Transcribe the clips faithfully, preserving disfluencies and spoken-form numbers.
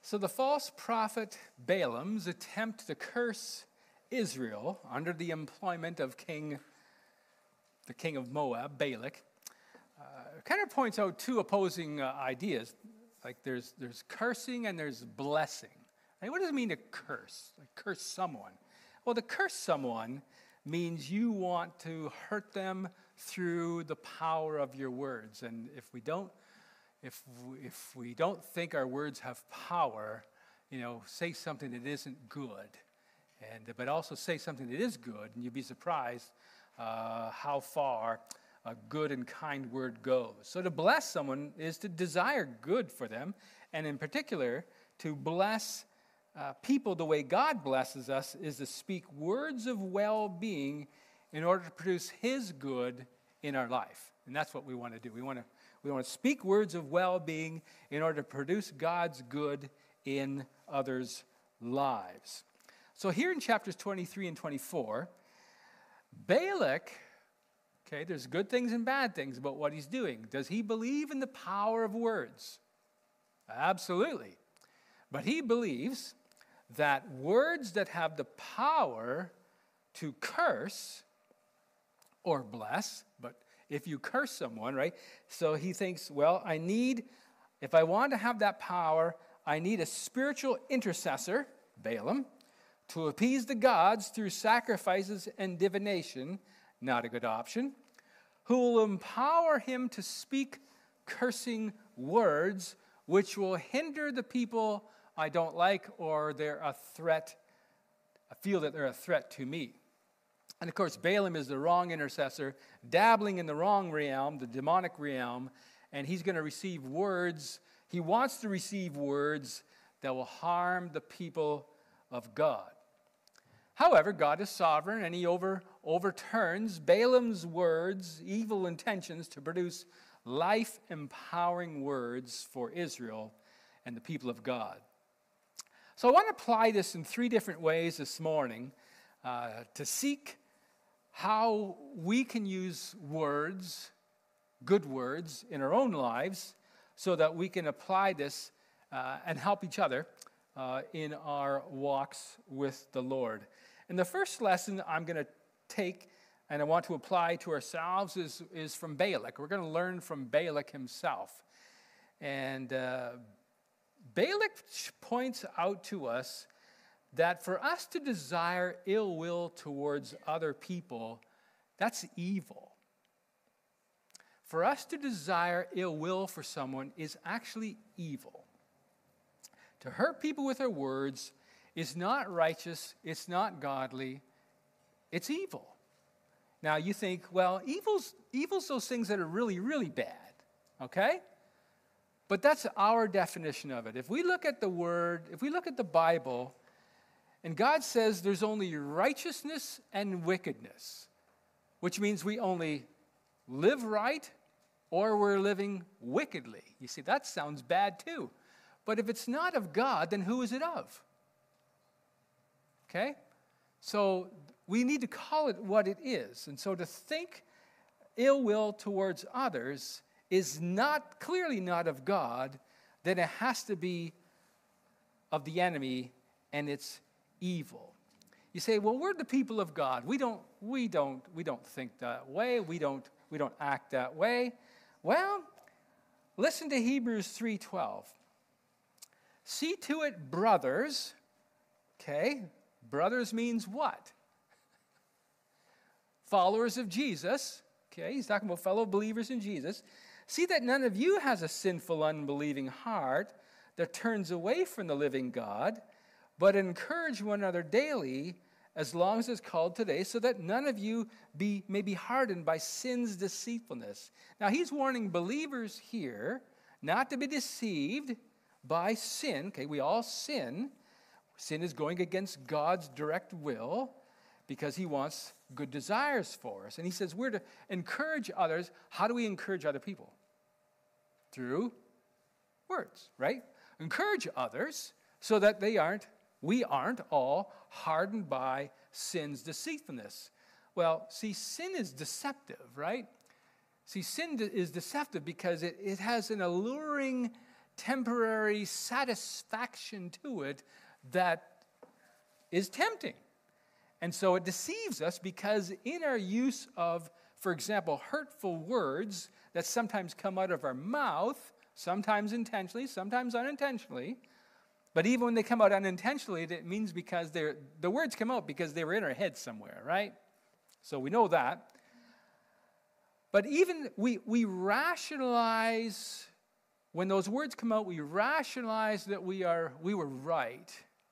So the false prophet Balaam's attempt to curse Israel under the employment of King, the king of Moab, Balak, uh, kind of points out two opposing uh, ideas. Like there's there's cursing and there's blessing. Like what does it mean to curse? Like curse someone? Well, to curse someone means you want to hurt them through the power of your words. And if we don't, if we, if we don't think our words have power, you know, say something that isn't good, and but also say something that is good, and you'd be surprised uh, how far a good and kind word goes. So to bless someone is to desire good for them, and in particular, to bless uh, people the way God blesses us is to speak words of well-being in order to produce His good in our life. And that's what we want to do. We want to we want to speak words of well-being in order to produce God's good in others' lives. So here in chapters twenty-three and twenty-four, Balak, okay, there's good things and bad things about what he's doing. Does he believe in the power of words? Absolutely. But he believes that words that have the power to curse or bless, but if you curse someone, right? So he thinks, well, I need, if I want to have that power, I need a spiritual intercessor, Balaam, to appease the gods through sacrifices and divination, not a good option, who will empower him to speak cursing words which will hinder the people I don't like or they're a threat, I feel that they're a threat to me. And of course, Balaam is the wrong intercessor, dabbling in the wrong realm, the demonic realm, and he's going to receive words, he wants to receive words that will harm the people of God. However, God is sovereign, and he over, overturns Balaam's words, evil intentions, to produce life-empowering words for Israel and the people of God. So I want to apply this in three different ways this morning uh, to seek how we can use words, good words, in our own lives so that we can apply this uh, and help each other uh, in our walks with the Lord. And the first lesson I'm going to take and I want to apply to ourselves is, is from Balak. We're going to learn from Balak himself. And uh, Balak points out to us that for us to desire ill will towards other people, that's evil. For us to desire ill will for someone is actually evil. To hurt people with our words is not righteous, it's not godly, it's evil. Now you think, well, evil's, evil's those things that are really, really bad, okay? But that's our definition of it. If we look at the Word, if we look at the Bible, and God says there's only righteousness and wickedness, which means we only live right or we're living wickedly. You see, that sounds bad too. But if it's not of God, then who is it of? Okay? So we need to call it what it is. And so to think ill will towards others is not, clearly not of God, then it has to be of the enemy, and it's evil. You say, well, we're the people of God. We don't, we don't, we don't think that way. We don't, we don't act that way. Well, listen to Hebrews three twelve. See to it, brothers. Okay, brothers means what? Followers of Jesus. Okay, he's talking about fellow believers in Jesus. See that none of you has a sinful, unbelieving heart that turns away from the living God, but encourage one another daily, as long as it's called today, so that none of you be may be hardened by sin's deceitfulness. Now, he's warning believers here not to be deceived by sin. Okay, we all sin. Sin is going against God's direct will because he wants good desires for us. And he says we're to encourage others. How do we encourage other people? Through words, right? Encourage others so that they aren't, we aren't all hardened by sin's deceitfulness. Well, see, sin is deceptive, right? See, sin is deceptive because it, it has an alluring temporary satisfaction to it that is tempting. And so it deceives us because in our use of, for example, hurtful words that sometimes come out of our mouth, sometimes intentionally, sometimes unintentionally, but even when they come out unintentionally, it means because they're, the words come out because they were in our head somewhere, right? So we know that. But even we, we rationalize, when those words come out, we rationalize that we are we were right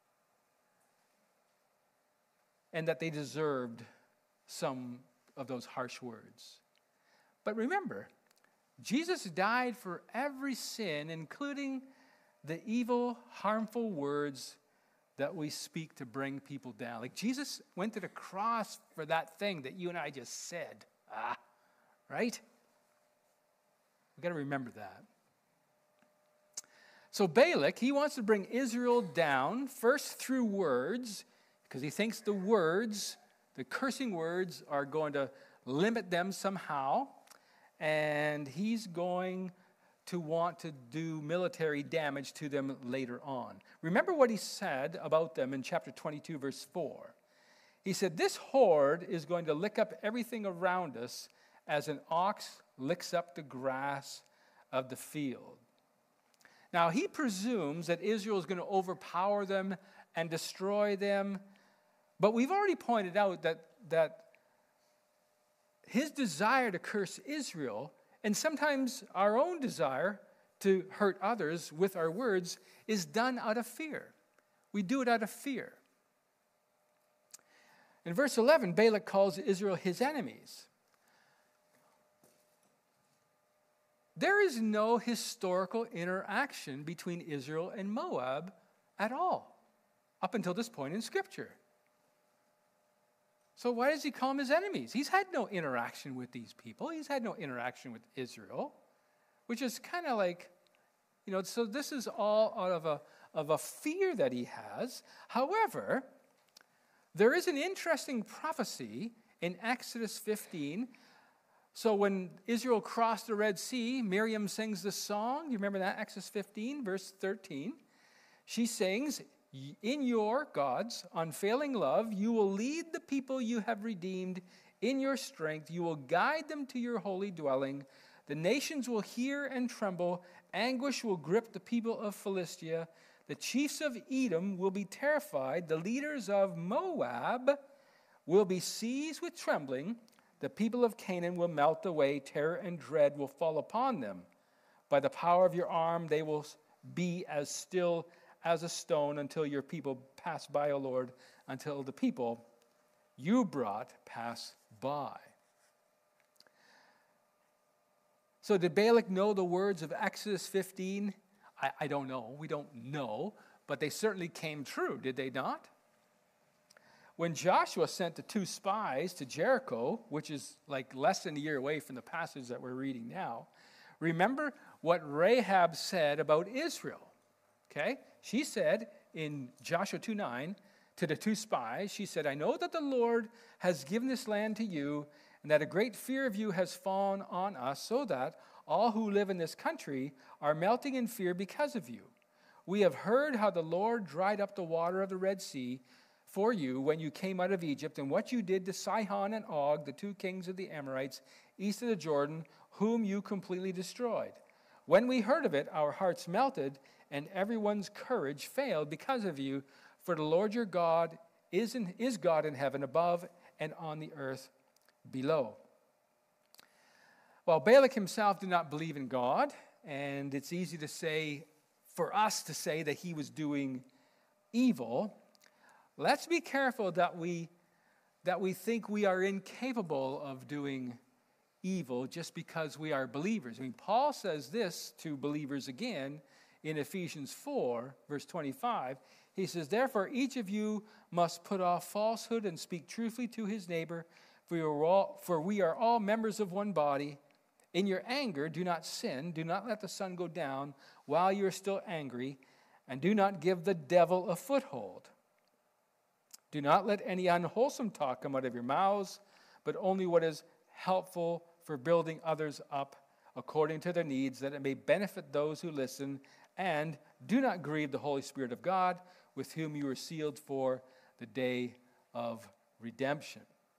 and that they deserved some of those harsh words. But remember, Jesus died for every sin, including the evil, harmful words that we speak to bring people down. Like Jesus went to the cross for that thing that you and I just said. Ah, right? We've got to remember that. So Balak, he wants to bring Israel down, first through words, because he thinks the words, the cursing words, are going to limit them somehow. And he's going to want to do military damage to them later on. Remember what he said about them in chapter twenty-two, verse four. He said, "This horde is going to lick up everything around us as an ox licks up the grass of the field." Now, he presumes that Israel is going to overpower them and destroy them. But we've already pointed out that, that his desire to curse Israel, and sometimes our own desire to hurt others with our words, is done out of fear. We do it out of fear. In verse eleven, Balak calls Israel his enemies. There is no historical interaction between Israel and Moab at all, up until this point in Scripture. So why does he call them his enemies? He's had no interaction with these people. He's had no interaction with Israel, which is kind of like, you know, so this is all out of a, of a fear that he has. However, there is an interesting prophecy in Exodus fifteen. So when Israel crossed the Red Sea, Miriam sings this song. You remember that? Exodus fifteen, verse thirteen. She sings, "In your, God's, unfailing love, you will lead the people you have redeemed in your strength. You will guide them to your holy dwelling. The nations will hear and tremble. Anguish will grip the people of Philistia. The chiefs of Edom will be terrified. The leaders of Moab will be seized with trembling. The people of Canaan will melt away. Terror and dread will fall upon them. By the power of your arm, they will be as still as a stone until your people pass by, O Lord, until the people you brought pass by." So did Balak know the words of Exodus fifteen? I, I don't know. We don't know. But they certainly came true, did they not? When Joshua sent the two spies to Jericho, which is like less than a year away from the passage that we're reading now, remember what Rahab said about Israel. Okay? She said in Joshua two nine to the two spies, she said, "I know that the Lord has given this land to you, and that a great fear of you has fallen on us, so that all who live in this country are melting in fear because of you. We have heard how the Lord dried up the water of the Red Sea for you when you came out of Egypt, and what you did to Sihon and Og, the two kings of the Amorites, east of the Jordan, whom you completely destroyed. When we heard of it, our hearts melted, and everyone's courage failed because of you. For the Lord your God is, in, is God in heaven above and on the earth below." Well, Balak himself did not believe in God, and it's easy to say, for us to say that he was doing evil. Let's be careful that we, that we think we are incapable of doing evil just because we are believers. I mean, Paul says this to believers again in Ephesians four, verse twenty-five. He says, "Therefore, each of you must put off falsehood and speak truthfully to his neighbor, for, you are all, for we are all members of one body. In your anger, do not sin. Do not let the sun go down while you are still angry, and do not give the devil a foothold. Do not let any unwholesome talk come out of your mouths, but only what is helpful for building others up according to their needs, that it may benefit those who listen. and do not grieve the Holy Spirit of God, with whom you were sealed for the day of redemption.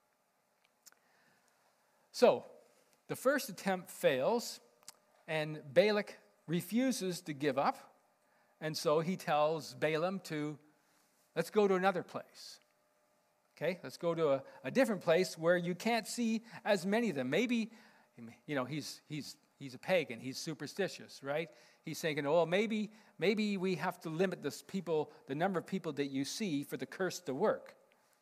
So, the first attempt fails, and Balak refuses to give up, and so he tells Balaam to, let's go to another place. Okay, let's go to a, a different place where you can't see as many of them. Maybe, you know, he's he's he's a pagan, he's superstitious, right? He's thinking, oh, maybe maybe we have to limit this people, the number of people that you see for the curse to work.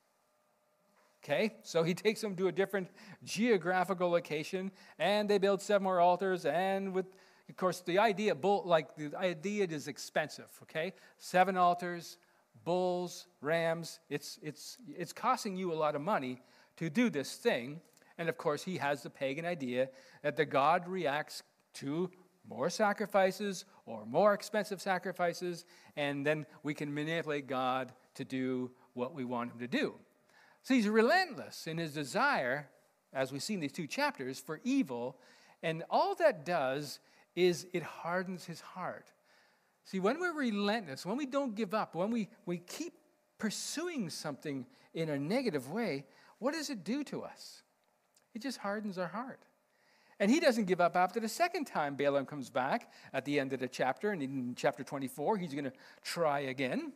Okay, so he takes them to a different geographical location, and they build seven more altars, and with, of course, the idea, bull, like the idea is expensive, okay? Seven altars, bulls, rams, it's, it's, it's costing you a lot of money to do this thing, and of course, he has the pagan idea that the god reacts to more sacrifices or more expensive sacrifices, and then we can manipulate God to do what we want him to do. So he's relentless in his desire, as we see in these two chapters, for evil. And all that does is it hardens his heart. See, when we're relentless, when we don't give up, when we, we keep pursuing something in a negative way, what does it do to us? It just hardens our heart. And he doesn't give up after the second time Balaam comes back at the end of the chapter. And in chapter twenty-four, he's going to try again.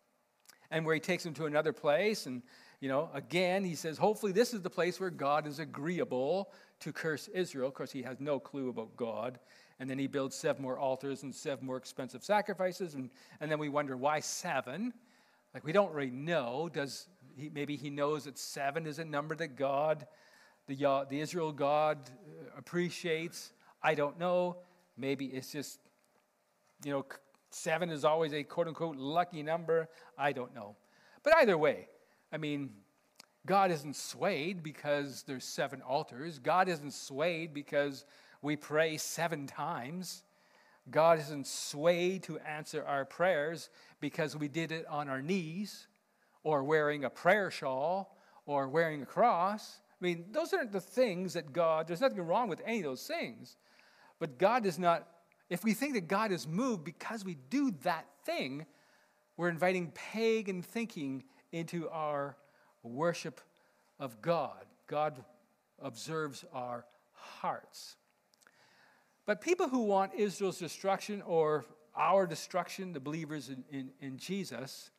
And where he takes him to another place, and you know, again, he says, hopefully this is the place where God is agreeable to curse Israel. Of course, he has no clue about God. And then he builds seven more altars and seven more expensive sacrifices. And, and then we wonder, why seven? Like, we don't really know. Does he, maybe he knows that seven is a number that God, the, the Israel God, appreciates. I don't know. Maybe it's just, you know, seven is always a quote-unquote lucky number. I don't know. But either way, I mean, God isn't swayed because there's seven altars. God isn't swayed because we pray seven times. God isn't swayed to answer our prayers because we did it on our knees or wearing a prayer shawl or wearing a cross. I mean, those aren't the things that God, there's nothing wrong with any of those things. But God is not, if we think that God is moved because we do that thing, we're inviting pagan thinking into our worship of God. God observes our hearts. But people who want Israel's destruction or our destruction, the believers in, in, in Jesus,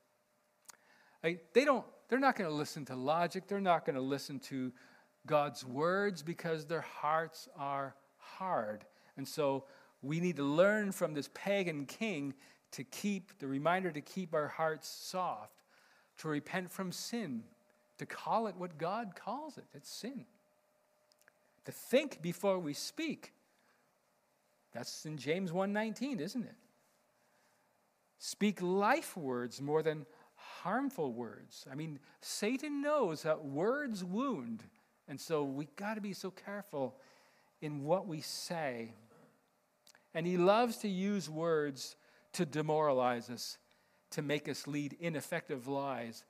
they don't, they're not going to listen to logic. They're not going to listen to God's words because their hearts are hard. And so we need to learn from this pagan king to keep, the reminder to keep our hearts soft, to repent from sin, to call it what God calls it. It's sin. To think before we speak. That's in James one nineteen, isn't it? Speak life words more than harmful words. I mean, Satan knows that words wound, and so we got to be so careful in what we say. And he loves to use words to demoralize us, to make us lead ineffective lives,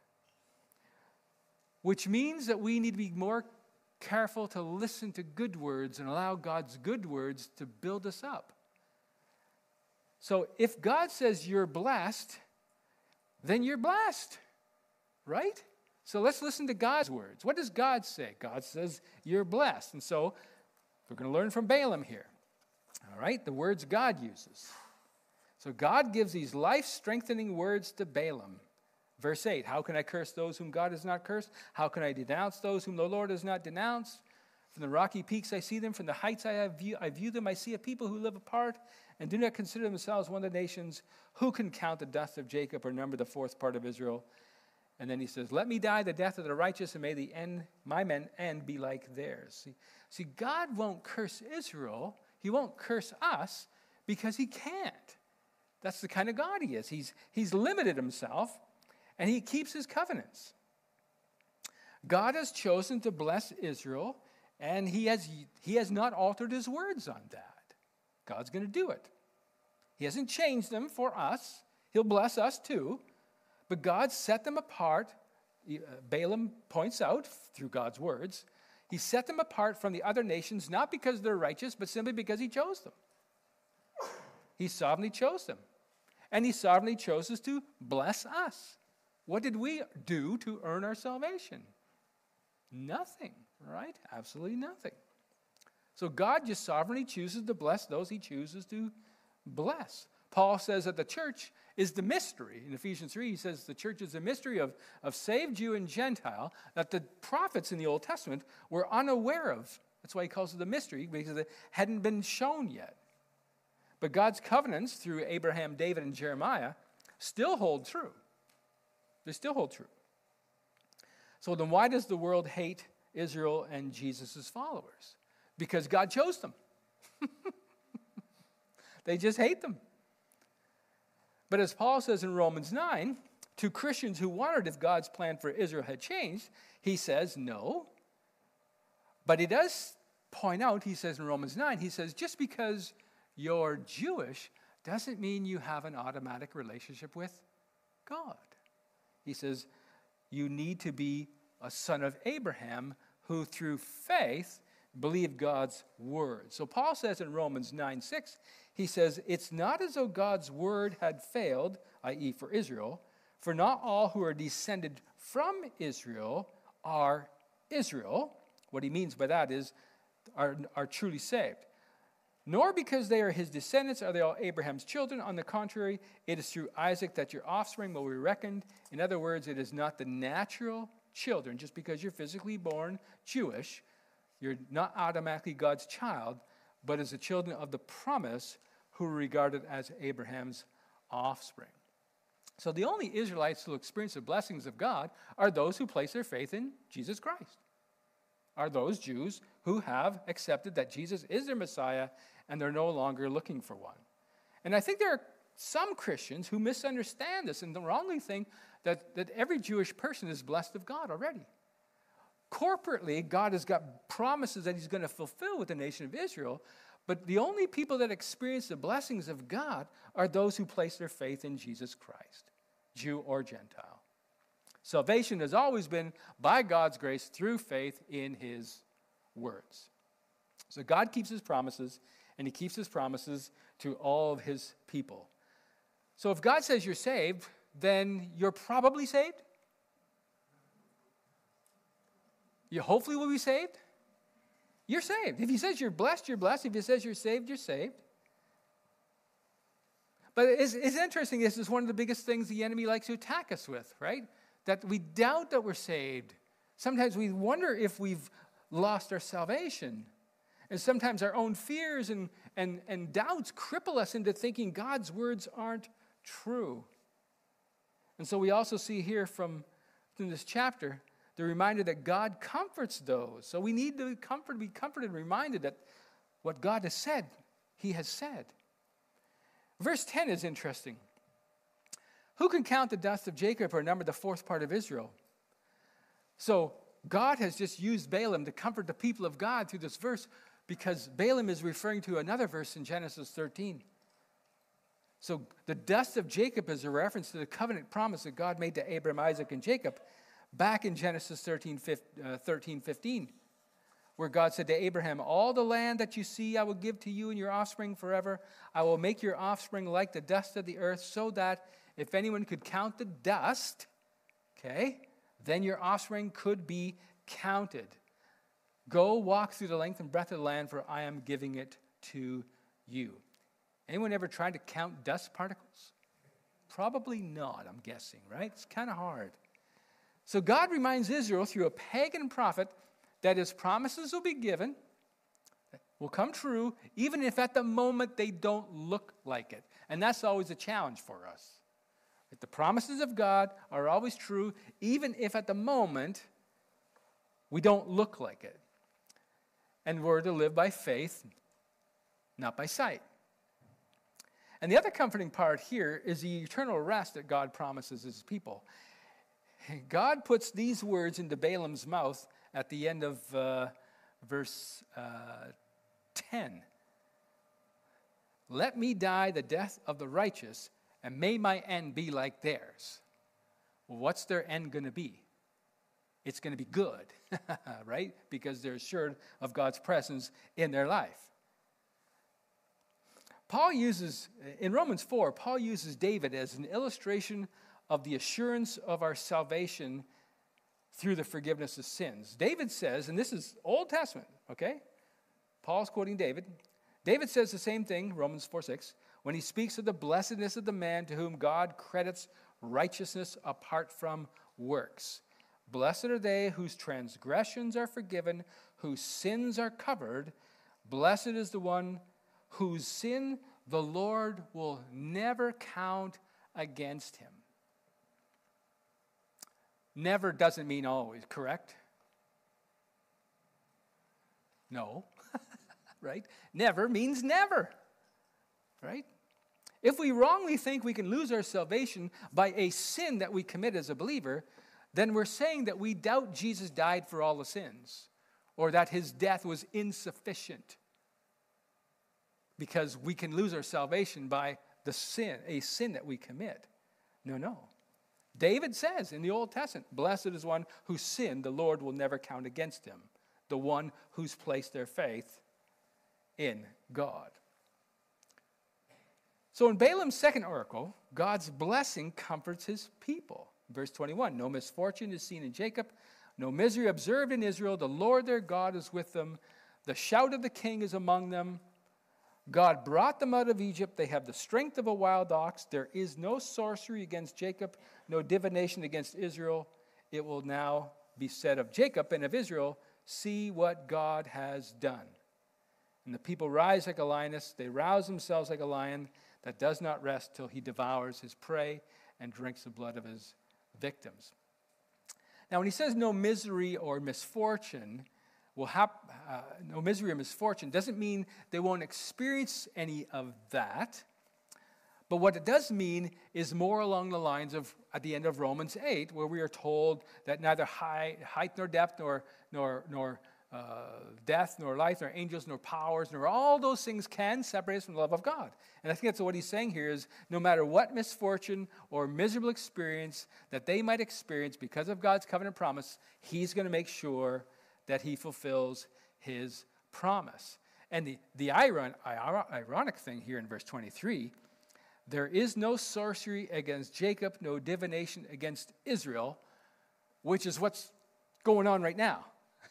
which means that we need to be more careful to listen to good words and allow God's good words to build us up. So if God says you're blessed, then you're blessed, right? So let's listen to God's words. What does God say? God says you're blessed. And so we're going to learn from Balaam here. All right, the words God uses. So God gives these life-strengthening words to Balaam. Verse eight, how can I curse those whom God has not cursed? How can I denounce those whom the Lord has not denounced? From the rocky peaks I see them. From the heights I, have view, I view them. I see a people who live apart and do not consider themselves one of the nations. Who can count the dust of Jacob or number the fourth part of Israel? And then he says, let me die the death of the righteous, and may the end, my men end be like theirs. See, see, God won't curse Israel. He won't curse us because he can't. That's the kind of God he is. He's, he's limited himself, and he keeps his covenants. God has chosen to bless Israel, and he has, he has not altered his words on that. God's going to do it. He hasn't changed them for us. He'll bless us too. But God set them apart. Balaam points out through God's words, he set them apart from the other nations, not because they're righteous, but simply because he chose them. He sovereignly chose them. And he sovereignly chose us to bless us. What did we do to earn our salvation? Nothing, right? Absolutely nothing. So God just sovereignly chooses to bless those he chooses to bless. Paul says that the church is the mystery. In Ephesians three, he says the church is the mystery of, of saved Jew and Gentile that the prophets in the Old Testament were unaware of. That's why he calls it the mystery, because it hadn't been shown yet. But God's covenants through Abraham, David, and Jeremiah still hold true. They still hold true. So then why does the world hate Israel and Jesus' followers? Because God chose them. They just hate them. But as Paul says in Romans nine, to Christians who wondered if God's plan for Israel had changed, he says no. But he does point out, he says in Romans nine, he says, just because you're Jewish doesn't mean you have an automatic relationship with God. He says, you need to be a son of Abraham who through faith believed God's word. So Paul says in Romans nine six, he says, it's not as though God's word had failed, that is for Israel, for not all who are descended from Israel are Israel. What he means by that is are, are truly saved. Nor because they are his descendants are they all Abraham's children. On the contrary, it is through Isaac that your offspring will be reckoned. In other words, it is not the natural children. Just because you're physically born Jewish, you're not automatically God's child, but as the children of the promise who are regarded as Abraham's offspring. So the only Israelites who experience the blessings of God are those who place their faith in Jesus Christ. Are those Jews who have accepted that Jesus is their Messiah and they're no longer looking for one. And I think there are some Christians who misunderstand this and wrongly think that, that every Jewish person is blessed of God already. Corporately, God has got promises that he's going to fulfill with the nation of Israel, but the only people that experience the blessings of God are those who place their faith in Jesus Christ, Jew or Gentile. Salvation has always been by God's grace through faith in his words. So God keeps his promises, and he keeps his promises to all of his people. So if God says you're saved, then you're probably saved. You hopefully will be saved. You're saved. If he says you're blessed, you're blessed. If he says you're saved, you're saved. But it's, it's interesting. This is one of the biggest things the enemy likes to attack us with, right? That we doubt that we're saved. Sometimes we wonder if we've lost our salvation. And sometimes our own fears and, and, and doubts cripple us into thinking God's words aren't true. And so we also see here from, from this chapter the reminder that God comforts those. So we need to comfort, be comforted and reminded that what God has said, he has said. Verse ten is interesting. Who can count the dust of Jacob or number the fourth part of Israel? So God has just used Balaam to comfort the people of God through this verse because Balaam is referring to another verse in Genesis thirteen. So the dust of Jacob is a reference to the covenant promise that God made to Abraham, Isaac, and Jacob back in Genesis thirteen fifteen, where God said to Abraham, all the land that you see I will give to you and your offspring forever. I will make your offspring like the dust of the earth, so that if anyone could count the dust, okay, then your offspring could be counted. Go walk through the length and breadth of the land, for I am giving it to you. Anyone ever tried to count dust particles? Probably not, I'm guessing, right? It's kind of hard. So God reminds Israel through a pagan prophet that his promises will be given, will come true, even if at the moment they don't look like it. And that's always a challenge for us. That the promises of God are always true, even if at the moment we don't look like it. And we're to live by faith, not by sight. And the other comforting part here is the eternal rest that God promises his people. God puts these words into Balaam's mouth at the end of uh, verse uh, ten. Let me die the death of the righteous, and may my end be like theirs. Well, what's their end going to be? It's going to be good, right? Because they're assured of God's presence in their life. Paul uses, in Romans four, Paul uses David as an illustration of the assurance of our salvation through the forgiveness of sins. David says, and this is Old Testament, okay? Paul's quoting David. David says the same thing, Romans four six, when he speaks of the blessedness of the man to whom God credits righteousness apart from works. Blessed are they whose transgressions are forgiven, whose sins are covered. Blessed is the one whose sin the Lord will never count against him. Never doesn't mean always, correct? No, right? Never means never, right? If we wrongly think we can lose our salvation by a sin that we commit as a believer, then we're saying that we doubt Jesus died for all the sins, or that his death was insufficient, because we can lose our salvation by the sin, a sin that we commit. No, no. David says in the Old Testament, blessed is one whose sin the Lord will never count against him, the one who's placed their faith in God. So in Balaam's second oracle, God's blessing comforts his people. Verse twenty-one, no misfortune is seen in Jacob, no misery observed in Israel. The Lord their God is with them. The shout of the king is among them. God brought them out of Egypt. They have the strength of a wild ox. There is no sorcery against Jacob, no divination against Israel. It will now be said of Jacob and of Israel, see what God has done. And the people rise like a lioness. They rouse themselves like a lion that does not rest till he devours his prey and drinks the blood of his victims. Now, when he says no misery or misfortune will happen, uh, no misery or misfortune, doesn't mean they won't experience any of that. But what it does mean is more along the lines of at the end of Romans eight, where we are told that neither high, height nor depth nor nor nor uh, death nor life nor angels nor powers nor all those things can separate us from the love of God. And I think that's what he's saying here is no matter what misfortune or miserable experience that they might experience because of God's covenant promise, he's going to make sure that he fulfills his promise. And the, the iron, ironic thing here in verse twenty-three, there is no sorcery against Jacob, no divination against Israel, which is what's going on right now.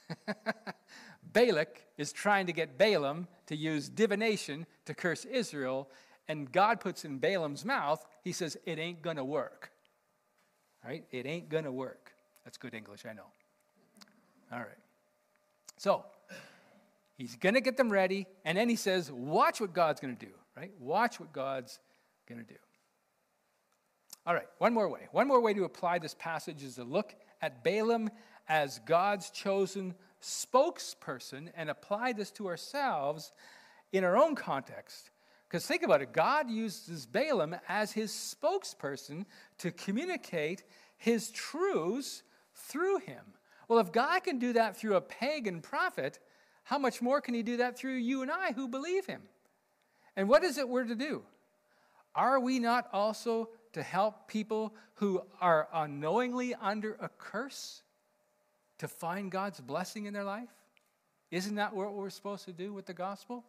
Balak is trying to get Balaam to use divination to curse Israel, and God puts in Balaam's mouth, he says, it ain't going to work. All right? It ain't going to work. That's good English, I know. All right. So, he's going to get them ready, and then he says, watch what God's going to do, right? Watch what God's going to do. All right, one more way. One more way to apply this passage is to look at Balaam as God's chosen spokesperson and apply this to ourselves in our own context. Because think about it, God uses Balaam as his spokesperson to communicate his truths through him. Well, if God can do that through a pagan prophet, how much more can he do that through you and I who believe him? And what is it we're to do? Are we not also to help people who are unknowingly under a curse to find God's blessing in their life? Isn't that what we're supposed to do with the gospel?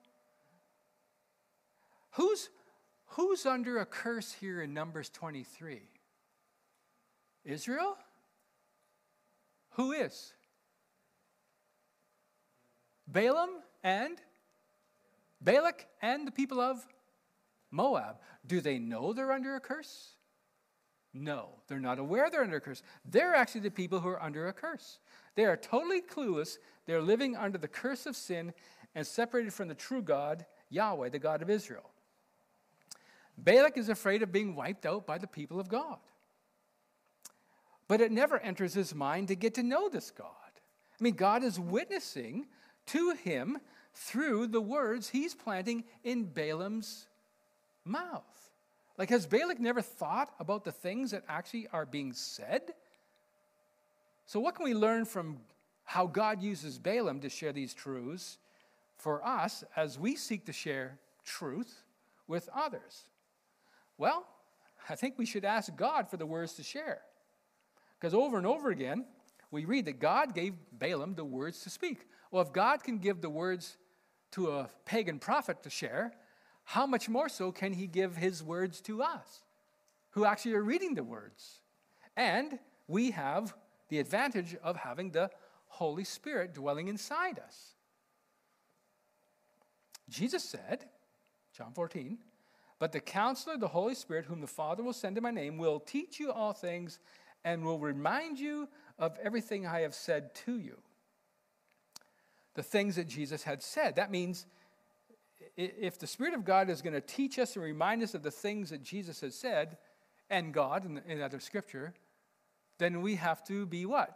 Who's, who's under a curse here in Numbers twenty-three? Israel? Who is? Balaam and Balak and the people of Moab. Do they know they're under a curse? No, they're not aware they're under a curse. They're actually the people who are under a curse. They are totally clueless. They're living under the curse of sin and separated from the true God, Yahweh, the God of Israel. Balak is afraid of being wiped out by the people of God. But it never enters his mind to get to know this God. I mean, God is witnessing to him through the words he's planting in Balaam's mouth. Like, has Balak never thought about the things that actually are being said? So what can we learn from how God uses Balaam to share these truths for us as we seek to share truth with others? Well, I think we should ask God for the words to share. Because over and over again, we read that God gave Balaam the words to speak. Well, if God can give the words to a pagan prophet to share, how much more so can he give his words to us, who actually are reading the words? And we have the advantage of having the Holy Spirit dwelling inside us. Jesus said, John fourteen, "But the Counselor, the Holy Spirit, whom the Father will send in my name, will teach you all things and will remind you of everything I have said to you." The things that Jesus had said. That means if the Spirit of God is going to teach us and remind us of the things that Jesus has said, and God in, in other scripture, then we have to be what?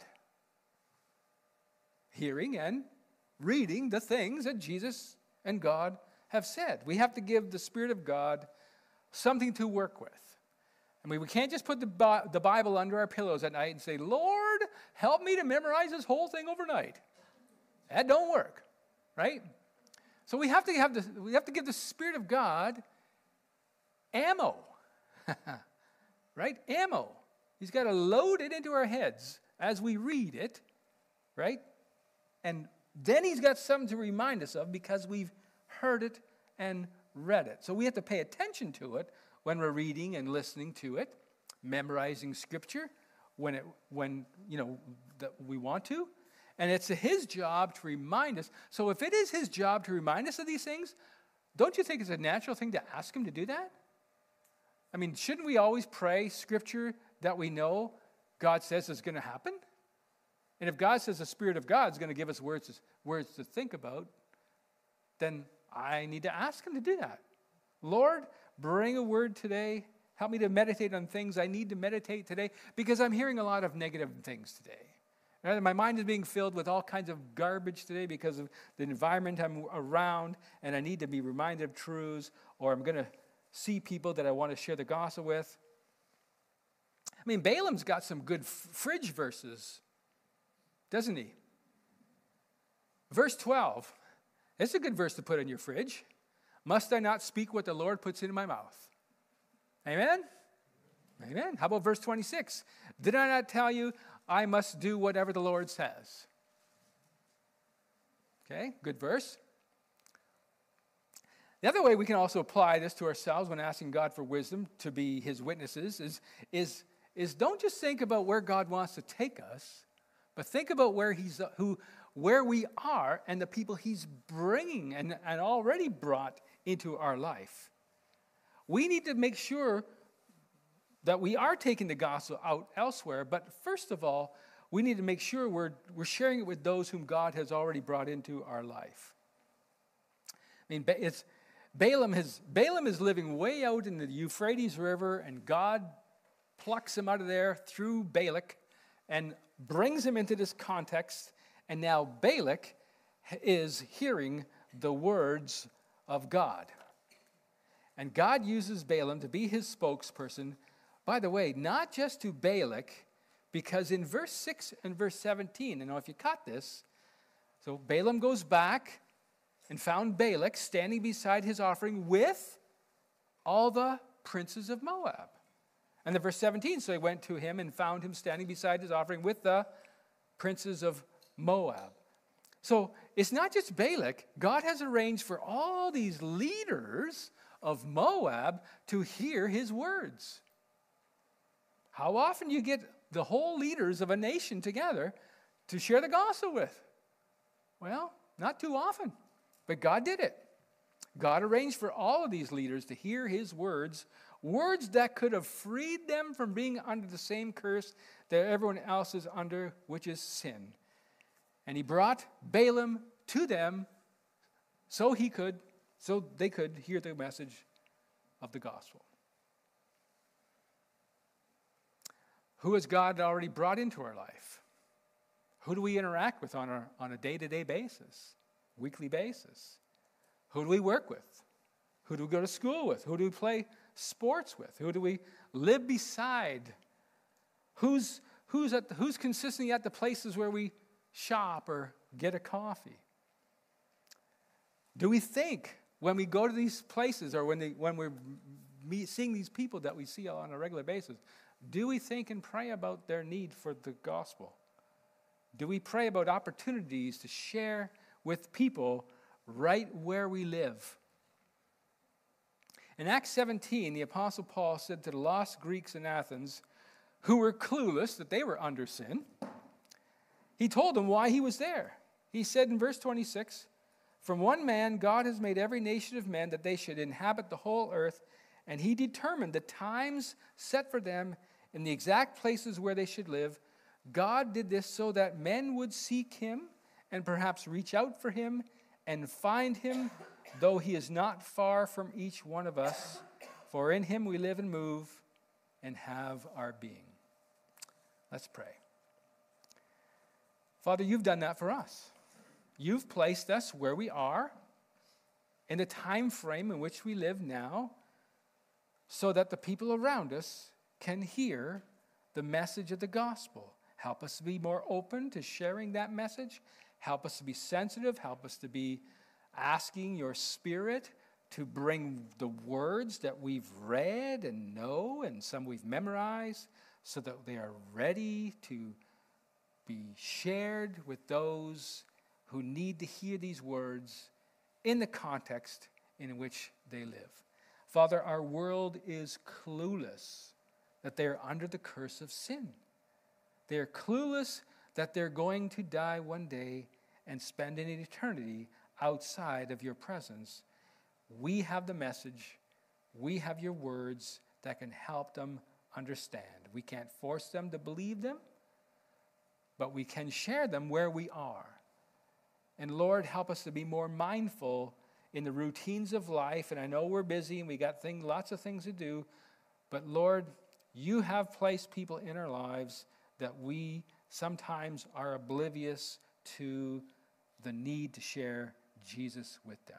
Hearing and reading the things that Jesus and God have said. We have to give the Spirit of God something to work with. I mean, we can't just put the, the Bible under our pillows at night and say, "Lord, help me to memorize this whole thing overnight." That don't work, right? So we have to have the, we have to give the Spirit of God ammo, right? Ammo. He's got to load it into our heads as we read it, right? And then he's got something to remind us of because we've heard it and read it. So we have to pay attention to it when we're reading and listening to it, memorizing Scripture when it when you know that we want to. And it's his job to remind us. So if it is his job to remind us of these things, don't you think it's a natural thing to ask him to do that? I mean, shouldn't we always pray Scripture that we know God says is going to happen? And if God says the Spirit of God is going to give us words, words to think about, then I need to ask him to do that. Lord, bring a word today. Help me to meditate on things I need to meditate today, because I'm hearing a lot of negative things today. Right? My mind is being filled with all kinds of garbage today because of the environment I'm around, and I need to be reminded of truths, or I'm going to see people that I want to share the gospel with. I mean, Balaam's got some good f- fridge verses, doesn't he? Verse twelve. It's a good verse to put in your fridge. "Must I not speak what the Lord puts into my mouth?" Amen? Amen. How about verse twenty-six? "Did I not tell you I must do whatever the Lord says?" Okay, good verse. The other way we can also apply this to ourselves when asking God for wisdom to be his witnesses is, is, is don't just think about where God wants to take us, but think about where he's who where we are and the people he's bringing and, and already brought into our life. We need to make sure that we are taking the gospel out elsewhere, but first of all, we need to make sure we're, we're sharing it with those whom God has already brought into our life. I mean, it's, Balaam, has, Balaam is living way out in the Euphrates River, and God plucks him out of there through Balak and brings him into this context, and now Balak is hearing the words of God. And God uses Balaam to be his spokesperson, by the way, not just to Balak, because in verse six and verse seventeen, I know if you caught this, so Balaam goes back and found Balak standing beside his offering with all the princes of Moab. And then verse seventeen, so he went to him and found him standing beside his offering with the princes of Moab. So it's not just Balak. God has arranged for all these leaders of Moab to hear his words. How often do you get the whole leaders of a nation together to share the gospel with? Well, not too often, but God did it. God arranged for all of these leaders to hear his words, words that could have freed them from being under the same curse that everyone else is under, which is sin. And he brought Balaam to them so he could, so they could hear the message of the gospel. Who has God already brought into our life? Who do we interact with on, our, on a day-to-day basis, weekly basis? Who do we work with? Who do we go to school with? Who do we play sports with? Who do we live beside? Who's, who's, at the, who's consistently at the places where we shop or get a coffee? Do we think when we go to these places or when, they, when we're meet, seeing these people that we see on a regular basis, do we think and pray about their need for the gospel? Do we pray about opportunities to share with people right where we live? In Acts seventeen, the Apostle Paul said to the lost Greeks in Athens, who were clueless that they were under sin, he told them why he was there. He said in verse twenty-six, "From one man God has made every nation of men that they should inhabit the whole earth, and he determined the times set for them in the exact places where they should live. God did this so that men would seek him and perhaps reach out for him and find him, though he is not far from each one of us. For in him we live and move and have our being." Let's pray. Father, you've done that for us. You've placed us where we are in the time frame in which we live now so that the people around us can hear the message of the gospel. Help us to be more open to sharing that message. Help us to be sensitive. Help us to be asking your Spirit to bring the words that we've read and know and some we've memorized so that they are ready to be shared with those who need to hear these words in the context in which they live. Father, our world is clueless that they are under the curse of sin. They are clueless that they're going to die one day and spend an eternity outside of your presence. We have the message. We have your words that can help them understand. We can't force them to believe them, but we can share them where we are. And Lord, help us to be more mindful in the routines of life. And I know we're busy and we got things, lots of things to do, but Lord, you have placed people in our lives that we sometimes are oblivious to the need to share Jesus with them.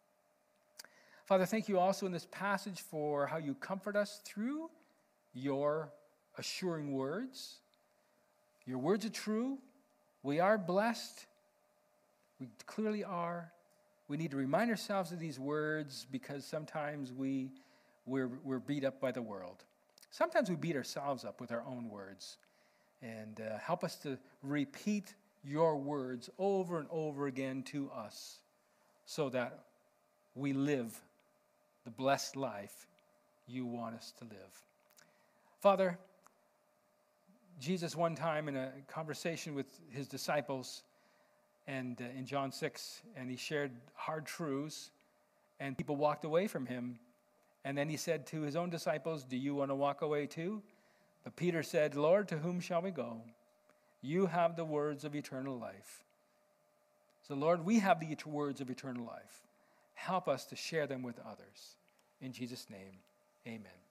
Father, thank you also in this passage for how you comfort us through your assuring words. Your words are true. We are blessed. We clearly are. We need to remind ourselves of these words because sometimes we, we're, we're beat up by the world. Sometimes we beat ourselves up with our own words. And uh, help us to repeat your words over and over again to us so that we live the blessed life you want us to live. Father, Jesus one time in a conversation with his disciples and uh, in John six, and he shared hard truths, and people walked away from him. And then he said to his own disciples, "Do you want to walk away too?" But Peter said, "Lord, to whom shall we go? You have the words of eternal life." So, Lord, we have the words of eternal life. Help us to share them with others. In Jesus' name, amen.